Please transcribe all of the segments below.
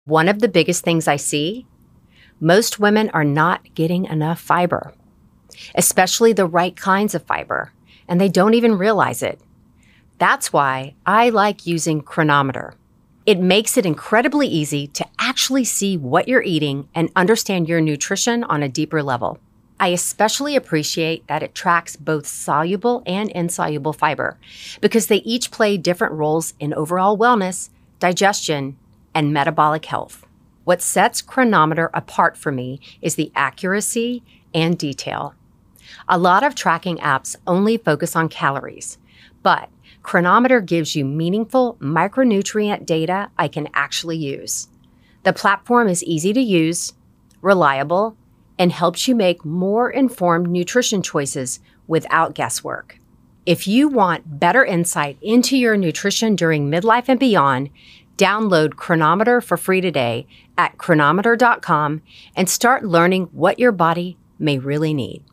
One of the biggest things I see, most women are not getting enough fiber, especially the right kinds of fiber, and they don't even realize it. That's why I like using Cronometer. It makes it incredibly easy to actually see what you're eating and understand your nutrition on a deeper level. I especially appreciate that it tracks both soluble and insoluble fiber because they each play different roles in overall wellness, digestion, and metabolic health. What sets Cronometer apart for me is the accuracy and detail. A lot of tracking apps only focus on calories, but Cronometer gives you meaningful micronutrient data I can actually use. The platform is easy to use, reliable, and helps you make more informed nutrition choices without guesswork. If you want better insight into your nutrition during midlife and beyond, download Cronometer for free today at cronometer.com and start learning what your body may really need.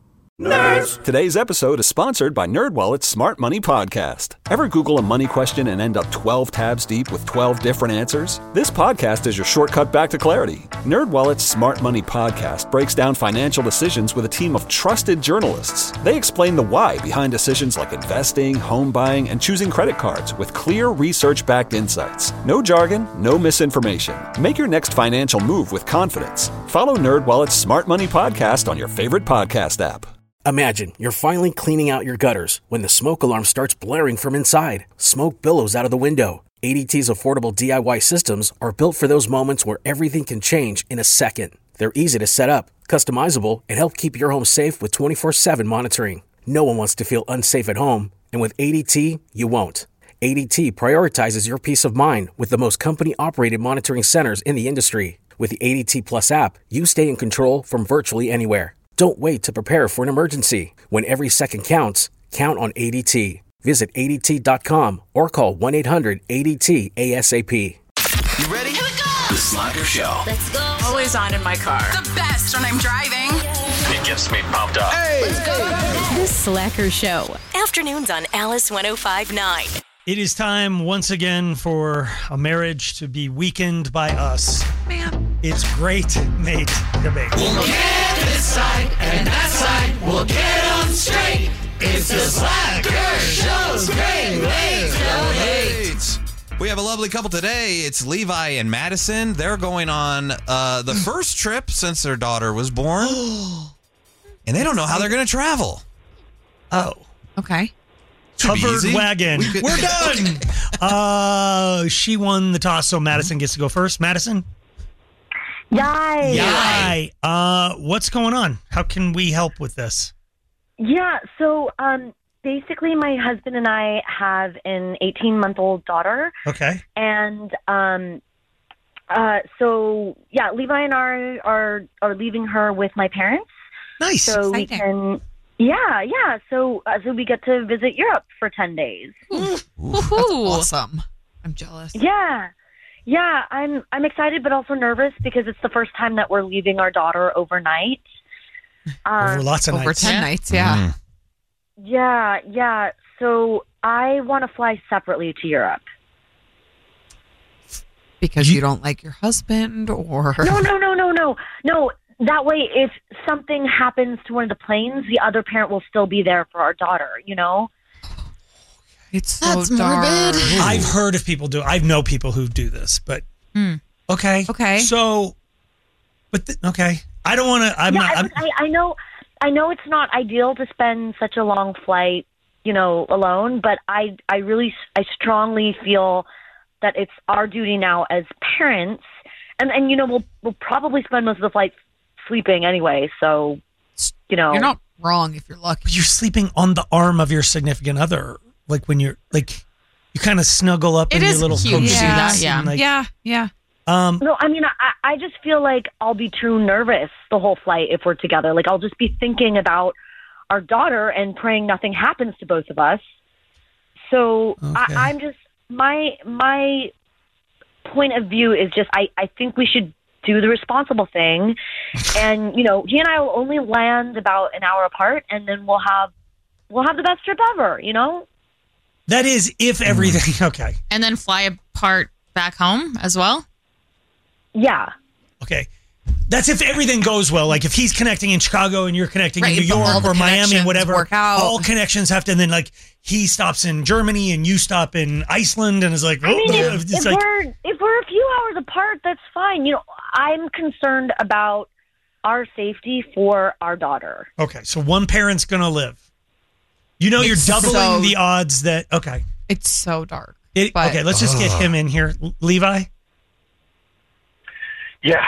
Nerds! Today's episode is sponsored by NerdWallet's Smart Money Podcast. Ever Google a money question and end up 12 tabs deep with 12 different answers? This podcast is your shortcut back to clarity. NerdWallet's Smart Money Podcast breaks down financial decisions with a team of trusted journalists. They explain the why behind decisions like investing, home buying, and choosing credit cards with clear research-backed insights. No jargon, no misinformation. Make your next financial move with confidence. Follow NerdWallet's Smart Money Podcast on your favorite podcast app. Imagine you're finally cleaning out your gutters when the smoke alarm starts blaring from inside. Smoke billows out of the window. ADT's affordable DIY systems are built for those moments where everything can change in a second. They're easy to set up, customizable, and help keep your home safe with 24/7 monitoring. No one wants to feel unsafe at home, and with ADT, you won't. ADT prioritizes your peace of mind with the most company-operated monitoring centers in the industry. With the ADT Plus app, you stay in control from virtually anywhere. Don't wait to prepare for an emergency. When every second counts, count on ADT. Visit ADT.com or call 1-800-ADT-ASAP. You ready? Here we go! The Slacker Show. Let's go! Always on in my car. The best when I'm driving. It gets me pumped up. Hey! Let's go! The Slacker Show. Afternoons on Alice 105.9. It is time once again for a marriage to be weakened by us. Man. It's Great Mate Debate. We'll get this side and that side. We'll get them straight. It's the Slacker Show's Great Mate Debate. We have a lovely couple today. It's Levi and Madison. They're going on the first trip since their daughter was born. And they don't know how they're going to travel. Oh. Okay. Covered wagon. We're done. She won the toss, so Madison gets to go first. Madison? Yay. What's going on? How can we help with this? Yeah, so basically my husband and I have an 18-month-old daughter. Okay. And so Levi and I are leaving her with my parents. Nice. So Exciting. we can so we get to visit Europe for 10 days. That's awesome. I'm jealous. Yeah, I'm excited, but also nervous because it's the first time that we're leaving our daughter overnight. Over lots of Over nights. 10 nights, yeah. Yeah. So I want to fly separately to Europe. Because you don't like your husband, or No. That way, if something happens to one of the planes, the other parent will still be there for our daughter, you know? It's so That's dark. morbid. I've heard of people I know people who do this, but okay. So, but okay. I don't want to. I know it's not ideal to spend such a long flight, alone. But I strongly feel that it's our duty now as parents, and we'll probably spend most of the flight sleeping anyway. So, You're not wrong if you're lucky. But you're sleeping on the arm of your significant other. Like when you're like, you kind of snuggle up in your little cute to do that, coat. yeah. Yeah. No, I mean, I just feel like I'll be too nervous the whole flight if we're together. Like, I'll just be thinking about our daughter and praying nothing happens to both of us. So Okay. I'm just, my point of view is just, I think we should do the responsible thing. And, he and I will only land about an hour apart, and then we'll have the best trip ever, That is if everything, okay. And then fly apart back home as well? Yeah. Okay. That's if everything goes well. Like if he's connecting in Chicago and you're connecting in New York or Miami, whatever. Work out. All connections have to, and then like he stops in Germany and you stop in Iceland and is like, I mean, if we're a few hours apart, that's fine. I'm concerned about our safety for our daughter. Okay, so one parent's going to live. You're doubling the odds that, okay. It's so dark. Okay, let's just get him in here. Levi? Yeah.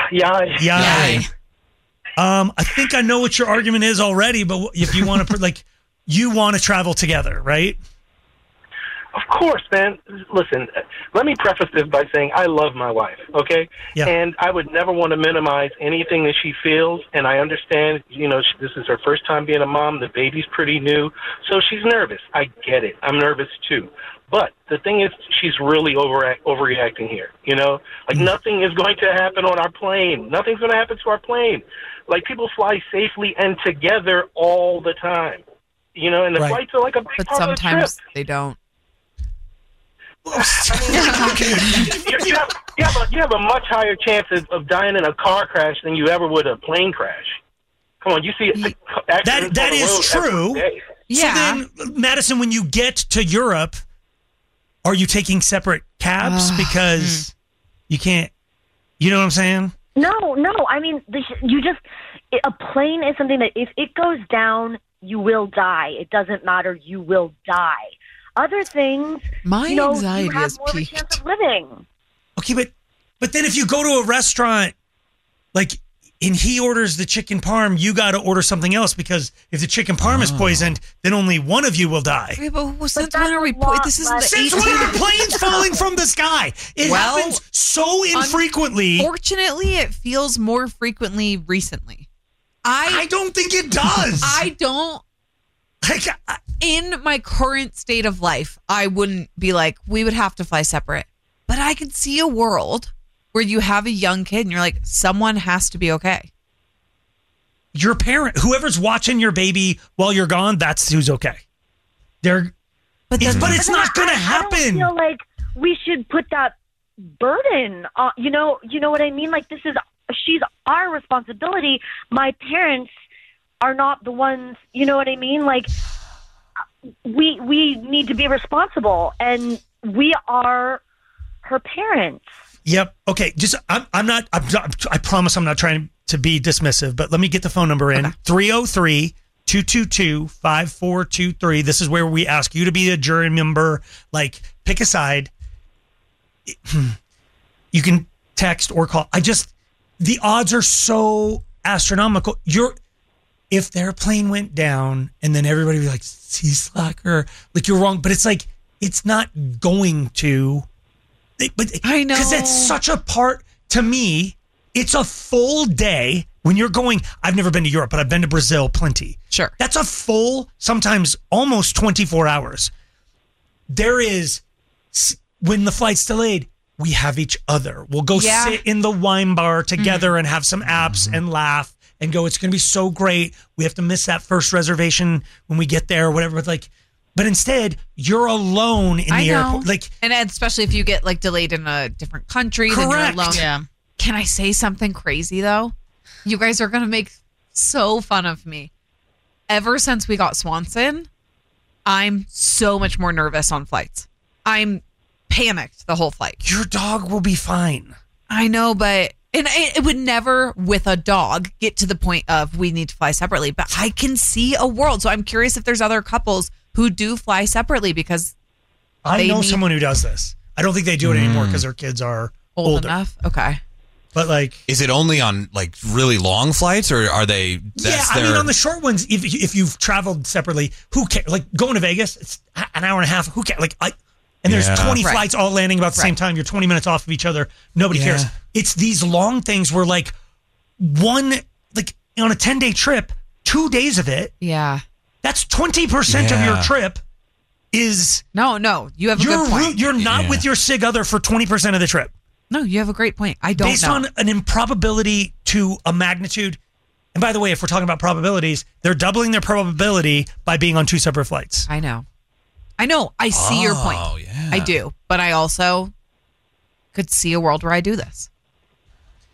I think I know what your argument is already, but if you want to, you want to travel together, right? Of course, man. Listen, let me preface this by saying I love my wife, okay? Yeah. And I would never want to minimize anything that she feels, and I understand, this is her first time being a mom. The baby's pretty new, so she's nervous. I get it. I'm nervous, too. But the thing is, she's really overreacting here, Nothing is going to happen on our plane. Nothing's going to happen to our plane. Like, people fly safely and together all the time, and the flights are like a big part of the trip. But sometimes they don't. You have a much higher chance of dying in a car crash than you ever would a plane crash. Come on, you see accidents that is true. Yeah. So then, Madison, when you get to Europe, are you taking separate cabs because you can't? You know what I'm saying? No. I mean, a plane is something that if it goes down, you will die. It doesn't matter. You will die. Other things, my anxiety you have is more of a chance of living. Okay, but then if you go to a restaurant, and he orders the chicken parm, you got to order something else because if the chicken parm is poisoned, then only one of you will die. Okay, but since when are we? This isn't the Since when are planes falling from the sky? It happens so infrequently. Fortunately, it feels more frequently recently. I don't think it does. I don't. In my current state of life, I wouldn't be like, we would have to fly separate. But I could see a world where you have a young kid and you're like, someone has to be okay. Your parent, whoever's watching your baby while you're gone, that's who's okay. But it's not going to happen. I don't feel like we should put that burden on, you know what I mean? Like she's our responsibility. My parents are not the ones, you know what I mean? Like we need to be responsible, and we are her parents. Yep. Okay. I promise I'm not trying to be dismissive, but let me get the phone number in. 303-222-5423. This is where we ask you to be a jury member. Pick a side. You can text or call. The odds are so astronomical. If their plane went down and then everybody would be like, see, slacker, you're wrong. But it's not going to. But I know. Because that's such a part, to me, it's a full day when you're going. I've never been to Europe, but I've been to Brazil plenty. Sure. That's a full, sometimes almost 24 hours. There is, when the flight's delayed, we have each other. We'll go sit in the wine bar together and have some apps and laugh. And go, it's going to be so great. We have to miss that first reservation when we get there or whatever. But instead, you're alone in the airport. And especially if you get delayed in a different country, then you're alone. Yeah. Can I say something crazy though? You guys are going to make so fun of me. Ever since we got Swanson, I'm so much more nervous on flights. I'm panicked the whole flight. Your dog will be fine. I know, but... And it would never, with a dog, get to the point of we need to fly separately. But I can see a world. So I'm curious if there's other couples who do fly separately because I know someone who does this. I don't think they do it anymore because their kids are old enough. Okay. But is it only on really long flights, or are they? On the short ones, if you've traveled separately, who cares? Going to Vegas, it's an hour and a half. Who cares? And there's 20 flights all landing about the same time. You're 20 minutes off of each other. Nobody cares. It's these long things where on a 10-day trip, 2 days of it. Yeah. That's 20% of your trip is. No. You have a good point. You're not with your sig other for 20% of the trip. No, you have a great point. I don't know. Based on an improbability to a magnitude. And by the way, if we're talking about probabilities, they're doubling their probability by being on 2 separate flights. I know. I see your point. Yeah. I do. But I also could see a world where I do this.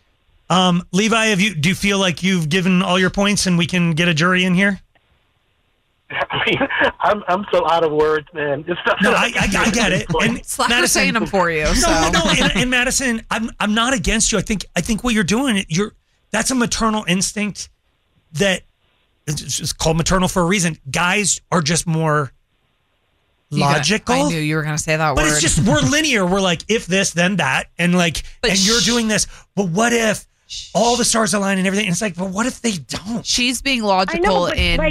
Levi, do you feel like you've given all your points and we can get a jury in here? I mean, I'm so out of words, man. No, I get it. And Slacker's saying them for you. So. No. And Madison, I'm not against you. I think what you're doing, that's a maternal instinct that it's called maternal for a reason. Guys are just more logical. I knew you were going to say that word. But it's just, we're linear. We're like, if this, then that. And and you're doing this. But what if all the stars align and everything? And it's like, but what if they don't? She's being logical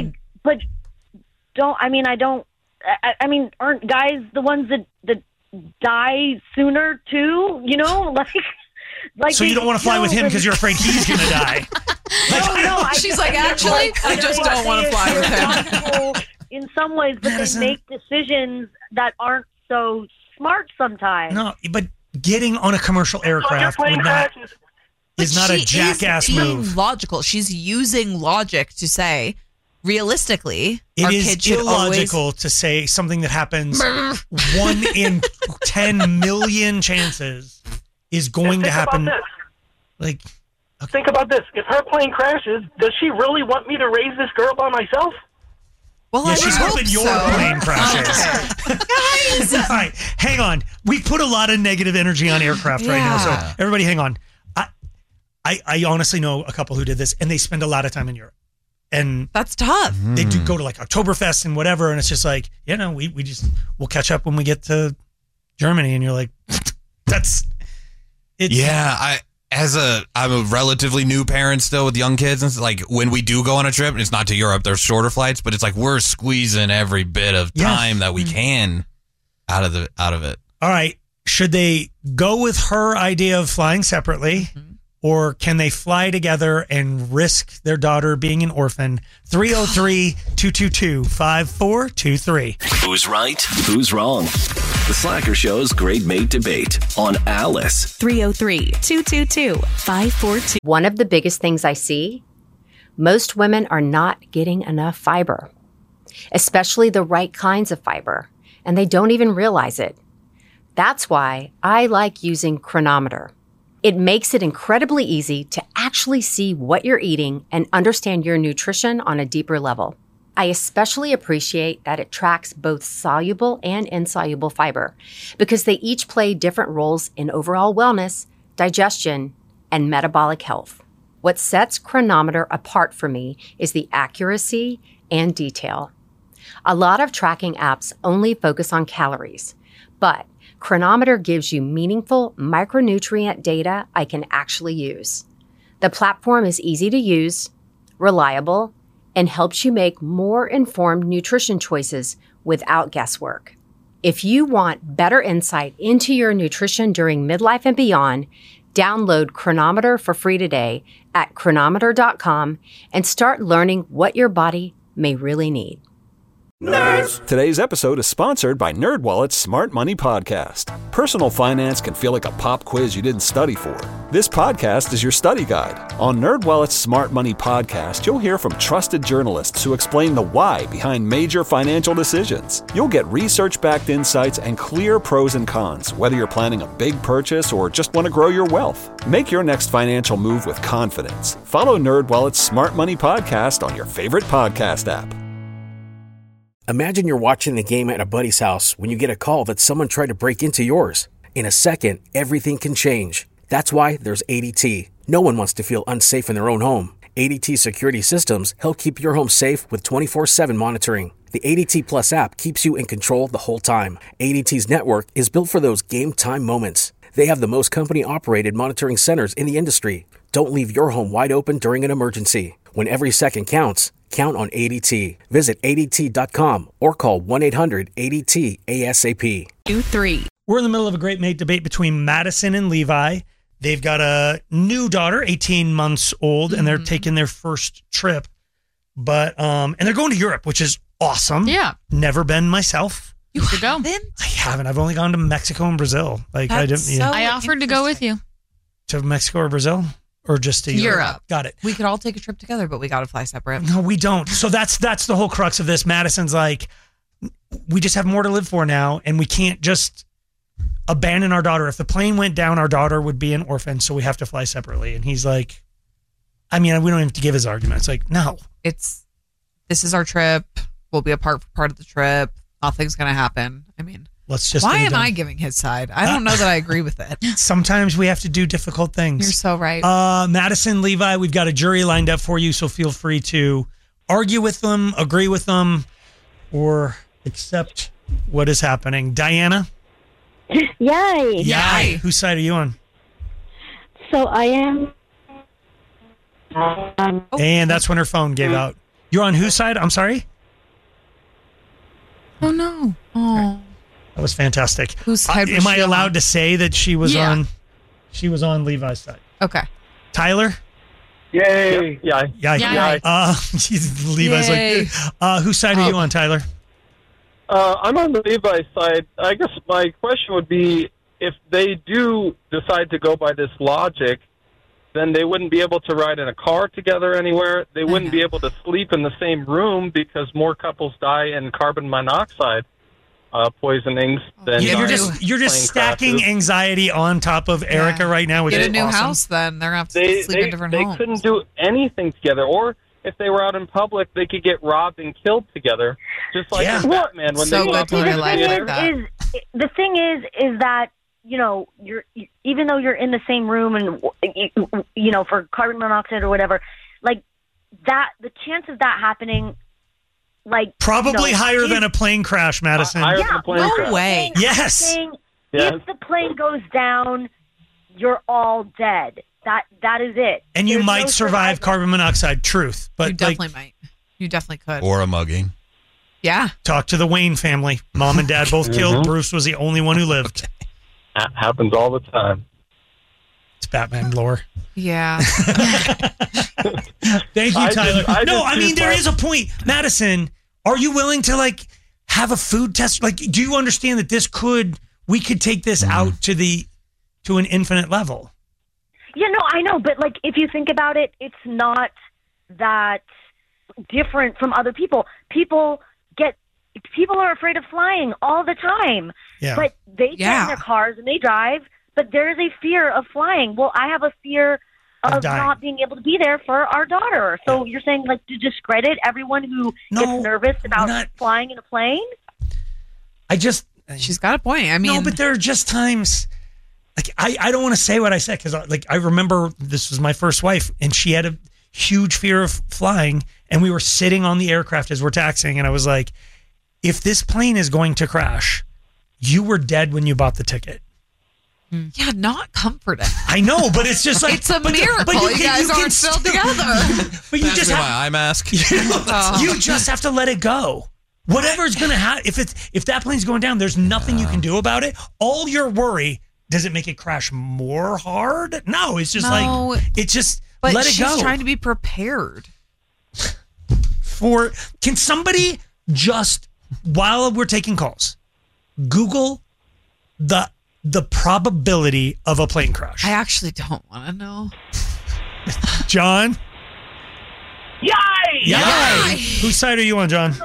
aren't guys the ones that die sooner too? You know, so you don't want to fly with him because you're afraid he's going to die. No. She's like, actually, I just don't want to fly with him. In some ways, but Madison, they make decisions that aren't so smart sometimes. No, but getting on a commercial aircraft is not a jackass move. Logical. She's using logic to say, realistically, it our is kids should illogical to say something that happens 1 in 10 million chances is going to happen. Think about this. If her plane crashes, does she really want me to raise this girl by myself? Well, yeah, she's hoping your plane crashes. Guys! All right, hang on. We put a lot of negative energy on aircraft right now, so everybody hang on. I honestly know a couple who did this, and they spend a lot of time in Europe. And that's tough. They do go to like Oktoberfest and whatever, and it's just like, we'll catch up when we get to Germany, and you're like, I'm a relatively new parent still with young kids, and it's like when we do go on a trip, it's not to Europe, they're shorter flights, but it's like we're squeezing every bit of time that we can out of it. All right, should they go with her idea of flying separately? Or can they fly together and risk their daughter being an orphan? 303-222-5423. Who's right? Who's wrong? The Slacker Show's Great Mate Debate on Alice. 303-222-542. One of the biggest things I see, most women are not getting enough fiber, especially the right kinds of fiber, and they don't even realize it. That's why I like using Chronometer. It makes it incredibly easy to actually see what you're eating and understand your nutrition on a deeper level. I especially appreciate that it tracks both soluble and insoluble fiber because they each play different roles in overall wellness, digestion, and metabolic health. What sets Chronometer apart for me is the accuracy and detail. A lot of tracking apps only focus on calories, but Chronometer gives you meaningful micronutrient data I can actually use. The platform is easy to use, reliable, and helps you make more informed nutrition choices without guesswork. If you want better insight into your nutrition during midlife and beyond, download Chronometer for free today at chronometer.com and start learning what your body may really need. Nerds! Today's episode is sponsored by NerdWallet's Smart Money Podcast. Personal finance can feel like a pop quiz you didn't study for. This podcast is your study guide. On NerdWallet's Smart Money Podcast, you'll hear from trusted journalists who explain the why behind major financial decisions. You'll get research-backed insights and clear pros and cons, whether you're planning a big purchase or just want to grow your wealth. Make your next financial move with confidence. Follow NerdWallet's Smart Money Podcast on your favorite podcast app. Imagine you're watching the game at a buddy's house when you get a call that someone tried to break into yours. In a second, everything can change. That's why there's ADT. No one wants to feel unsafe in their own home. ADT security systems help keep your home safe with 24/7 monitoring. The ADT Plus app keeps you in control the whole time. ADT's network is built for those game time moments. They have the most company-operated monitoring centers in the industry. Don't leave your home wide open during an emergency. When every second counts, count on ADT. Visit ADT.com or call 1-800-ADT-ASAP. 2-3. We're in the middle of a great mate debate between Madison and Levi. They've got a new daughter, 18 months old, and they're taking their first trip. But and they're going to Europe, which is awesome. Yeah. Never been myself. You should go. I haven't. I've only gone to Mexico and Brazil. I offered to go with you. To Mexico or Brazil? Or just to Europe? Got it. We could all take a trip together, but we got to fly separate. No, we don't. So that's the whole crux of this. Madison's like, we just have more to live for now, and we can't just abandon our daughter. If the plane went down, our daughter would be an orphan, so we have to fly separately. And he's like, I mean, we don't have to give his argument. It's like, no. This is our trip. We'll be apart for part of the trip. Nothing's going to happen. I mean, let's just. Why am I giving his side? I don't know that I agree with it. Sometimes we have to do difficult things. You're so right. Madison, Levi, we've got a jury lined up for you, so feel free to argue with them, agree with them, or accept what is happening. Diana? Yay. Yay. Whose side are you on? So I am. And that's when her phone gave out. You're on whose side? I'm sorry? Oh, no. Oh. That was fantastic. Whose side was am I she allowed on? to say that she was on? She was on Levi's side. Okay. Tyler? Yay. Yeah. Yay. Levi's Yay. like, whose side are you on, Tyler? I'm on the Levi side. I guess my question would be, if they do decide to go by this logic, then they wouldn't be able to ride in a car together anywhere. They wouldn't be able to sleep in the same room because more couples die in carbon monoxide poisonings than you're just stacking anxiety on top of Erica right now. Which Get is a new awesome. house then. They're going to have to sleep in different they homes. couldn't do anything together. Or if they were out in public, they could get robbed and killed together. Just like in Batman when they go out in the The thing is that, you know, even though you're in the same room and, you know, for carbon monoxide or whatever, like that, the chance of that happening, like probably higher than a plane crash, Madison. No way. Yes. If the plane goes down, you're all dead. That is it. And you There's might no survive survivor. carbon monoxide. Truth, but You definitely might. You definitely could. Or a mugging. Yeah. Talk to the Wayne family. Mom and Dad both killed. Bruce was the only one who lived. That happens all the time. It's Batman lore. Yeah. Thank you, I Tyler. just- I no, just I mean, think there that- is a point. Madison, are you willing to like have a food test? Like, do you understand that we could take this out to an infinite level? Yeah, no, I know, but like if you think about it, it's not that different from other people. People are afraid of flying all the time. Yeah. But they get in their cars and they drive, but there is a fear of flying. Well, I have a fear of not being able to be there for our daughter. So you're saying like to discredit everyone who gets nervous about flying in a plane? She's got a point. I mean, no, but there are just times like I don't want to say what I said because like I remember this was my first wife and she had a huge fear of flying and we were sitting on the aircraft as we're taxiing and I was like, if this plane is going to crash, you were dead when you bought the ticket. Yeah, not comforting. I know, but it's just like it's a miracle. You guys aren't still together. But you just my have eye mask. you just have to let it go. Whatever's going to happen, if that plane's going down, there's nothing you can do about it. All your worry, does it make it crash more hard? No, it's just like it's just But let it she's go. trying to be prepared. Can somebody just while we're taking calls, Google the probability of a plane crash? I actually don't want to know. John? Yay! Yay! Whose side are you on, John?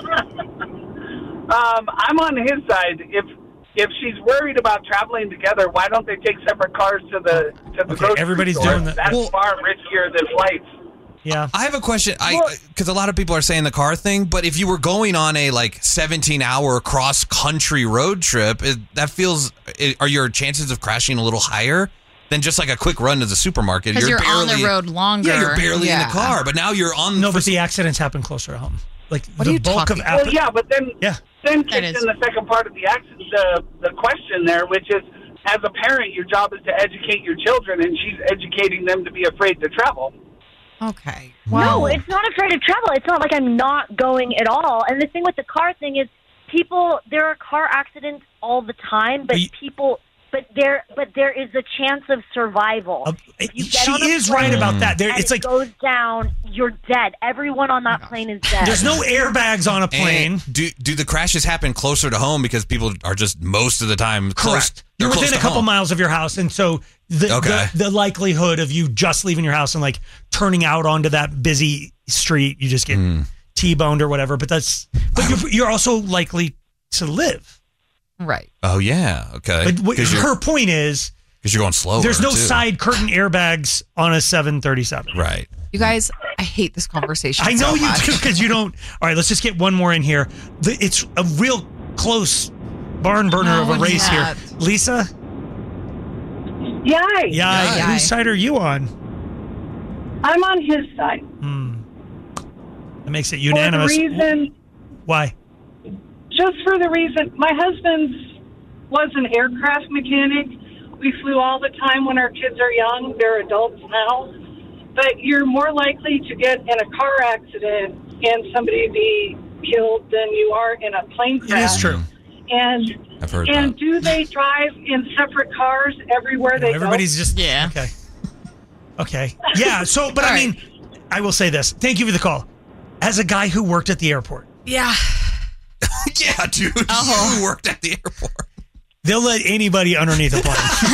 I'm on his side. If she's worried about traveling together, why don't they take separate cars to the grocery everybody's store? doing that. That's Well- far riskier than flights. Yeah. I have a question. Because a lot of people are saying the car thing, but if you were going on a 17-hour cross-country road trip, are your chances of crashing a little higher than just like a quick run to the supermarket? Because you're on the road longer. Yeah, you're barely in the car, but now you're on. No, but the accidents happen closer to home. Like What the are you bulk of talking Well, yeah, but then That kicks is. in the second part of the question there, which is, as a parent, your job is to educate your children, and she's educating them to be afraid to travel. Okay. No, it's not afraid of travel. It's not like I'm not going at all. And the thing with the car thing is there are car accidents all the time, but there is a chance of survival. If you get she on a is plane right about that. and it goes down, you're dead. Everyone on that plane is dead. There's no airbags on a plane. And do the crashes happen closer to home because people are just most of the time close? Correct. They're You're close within a to couple home. miles of your house, and so the likelihood of you just leaving your house and like turning out onto that busy street, you just get T-boned or whatever. But you're also likely to live. Right. Oh, yeah. Okay. But her point is... Because you're going slower. There's no too. side curtain airbags on a 737. Right. You guys, I hate this conversation. I know so you much. do because you don't. All right, let's just get one more in here. It's a real close barn burner of a race here. Lisa? Yay. Yay. Whose side are you on? I'm on his side. That makes it unanimous. For the reason, Why? just for the reason, my husband was an aircraft mechanic. We flew all the time when our kids are young. They're adults now. But you're more likely to get in a car accident and somebody be killed than you are in a plane crash. It is true. And I've heard and that. do they drive in separate cars everywhere they Everybody's go? just... Yeah. Okay. Yeah, so, but I mean, I will say this. Thank you for the call. As a guy who worked at the airport. Yeah. Yeah, dude. You worked at the airport. They'll let anybody underneath a plane.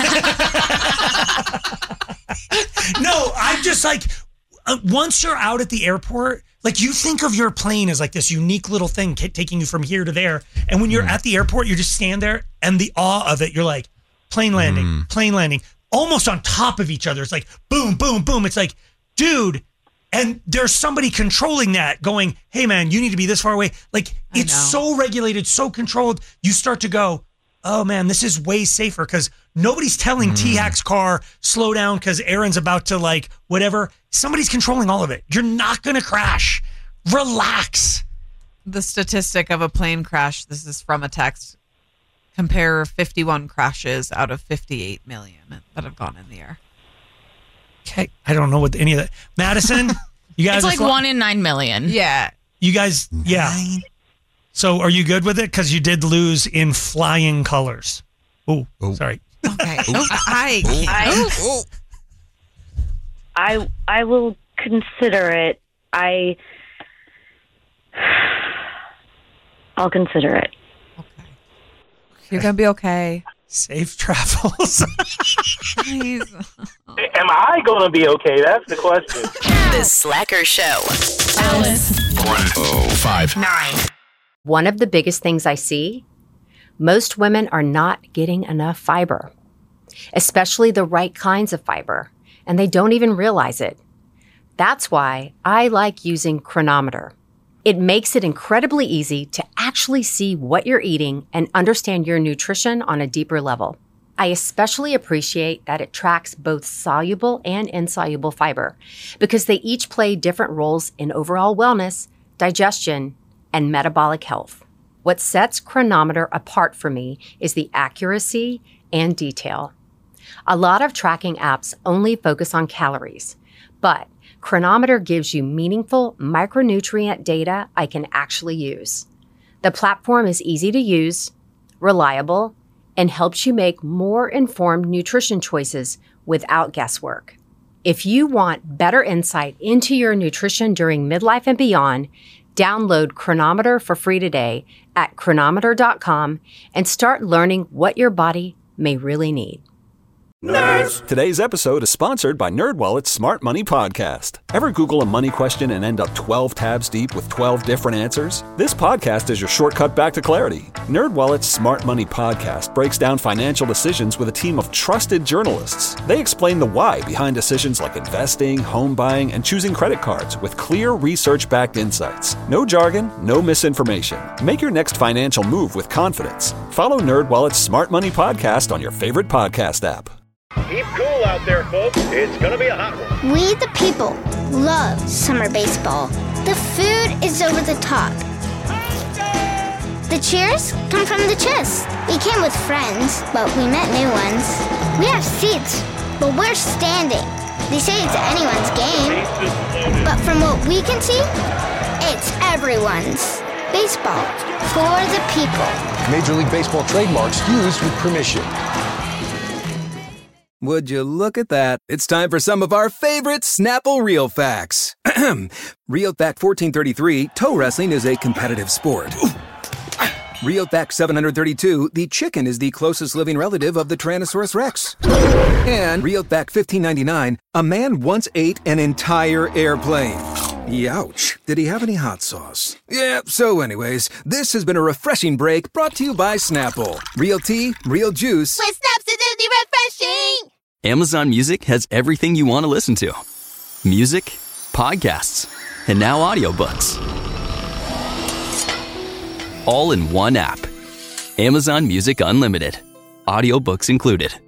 No, I'm just like, once you're out at the airport, like you think of your plane as like this unique little thing taking you from here to there. And when you're at the airport, you just stand there and the awe of it, you're like, plane landing, almost on top of each other. It's like, boom, boom, boom. It's like, dude. And there's somebody controlling that going, hey man, you need to be this far away. Like it's so regulated, so controlled. You start to go, oh man, this is way safer because nobody's telling T-Hack's car, slow down because Aaron's about to like whatever. Somebody's controlling all of it. You're not going to crash. Relax. The statistic of a plane crash, this is from a text, compare 51 crashes out of 58 million that have gone in the air. Okay. I don't know what any of that. Madison, you guys It's like 1 in 9 million. Yeah. You guys, yeah. So are you good with it? Because you did lose in flying colors. Oh, sorry. Okay. I will consider it. I'll consider it. You're going to be okay. Safe travels. Please. Am I going to be okay? That's the question. The Slacker Show. Alice. 105.9. One of the biggest things I see, most women are not getting enough fiber, especially the right kinds of fiber, and they don't even realize it. That's why I like using Chronometer. It makes it incredibly easy to actually see what you're eating and understand your nutrition on a deeper level. I especially appreciate that it tracks both soluble and insoluble fiber because they each play different roles in overall wellness, digestion, and metabolic health. What sets Chronometer apart for me is the accuracy and detail. A lot of tracking apps only focus on calories, but Chronometer gives you meaningful micronutrient data I can actually use. The platform is easy to use, reliable, and helps you make more informed nutrition choices without guesswork. If you want better insight into your nutrition during midlife and beyond, download Chronometer for free today at chronometer.com and start learning what your body may really need. Nerds! Today's episode is sponsored by NerdWallet's Smart Money Podcast. Ever Google a money question and end up 12 tabs deep with 12 different answers? This podcast is your shortcut back to clarity. NerdWallet's Smart Money Podcast breaks down financial decisions with a team of trusted journalists. They explain the why behind decisions like investing, home buying, and choosing credit cards with clear research-backed insights. No jargon, no misinformation. Make your next financial move with confidence. Follow NerdWallet's Smart Money Podcast on your favorite podcast app. Keep cool out there, folks. It's going to be a hot one. We, the people, love summer baseball. The food is over the top. The cheers come from the chest. We came with friends, but we met new ones. We have seats, but we're standing. They say it's anyone's game, but from what we can see, it's everyone's. Baseball for the people. Major League Baseball trademarks used with permission. Would you look at that? It's time for some of our favorite Snapple Real Facts. Real Fact 1433, toe wrestling is a competitive sport. Real Fact 732, the chicken is the closest living relative of the Tyrannosaurus Rex. And Real Fact 1599, a man once ate an entire airplane. Youch. Did he have any hot sauce? Yeah, so anyways, this has been a refreshing break brought to you by Snapple. Real tea, real juice. With Snaps, it's refreshing! Amazon Music has everything you want to listen to. Music, podcasts, and now audiobooks. All in one app. Amazon Music Unlimited. Audiobooks included.